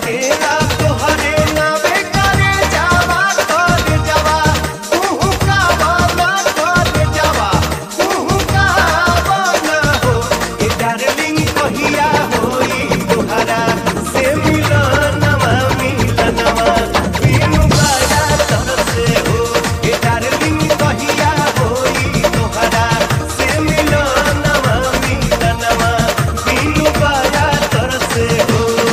कहेला तोहरे नावे करे जावा कर जावा तू का वाला कर जावा तू का वाला हो ए डार्लिंग कहिया होई तोहरा से मिलनवा मिलनवा बिनु बाया तरसे हो ए डार्लिंग कहिया होई तोहरा से मिलनवा मिलनवा बिनु बाया तरसे हो।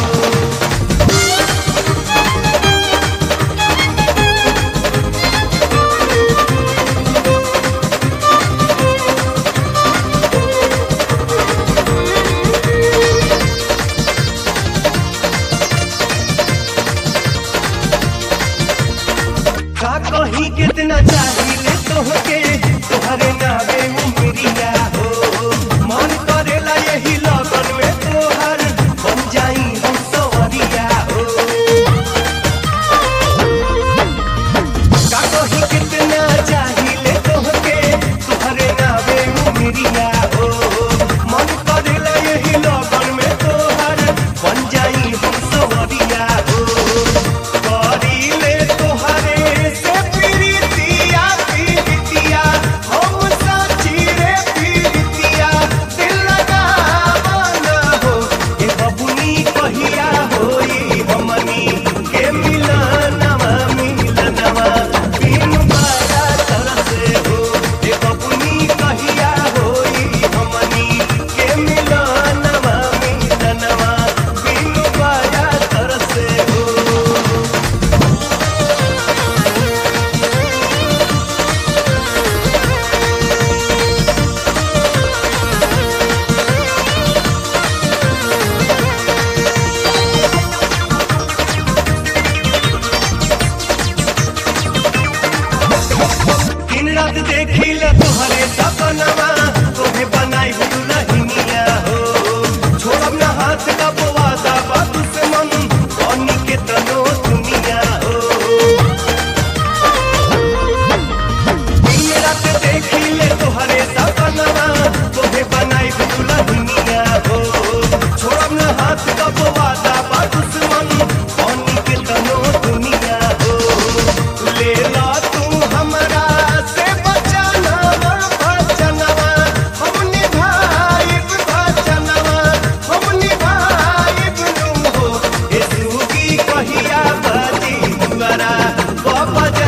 का कहीं कितना चाहिए तोहके तोहरे नावे उमरिया हो मन करेला यही लगन में तोहर बन जाई हम सवरिया हो। का कहीं कितना चाहिए तोहके तोहरे नावे उमरिया हो मन करेला यही लगन में तोहर बन जाई हम सवरिया हो। करीले तोहरे से प्रीतिया प्रीतिया हम साची रे प्रीतिया दिल लगावना हो ए बबुनी कहिया होई हमनी के मिलनवा मिलनवा बिनु बाया तरसे हो ए बबुनी कहिया होई हमनी के मिलनवा मिलनवा बिनु बाया तरसे हो। दिन रात देखिले तोहरे सपनवा तोहे बनाई दुल्हनिया हो छोड़ब ना हाथ का वादा बा दुश्मन बनी के तनो दुनिया हो। दिन रात देखिले तोहरे सपनवा तोहे बनाई दुल्हनिया हो छोड़ब ना हाथ का वादा बा दुश्मन बनी के तनो दुनिया हो। ले ला तू हमरा से बचनवा बचनवा हम निभाइब बचनवा हम निभाइब नु हो ए सुगी कहिया बाजी दुआरा बाबा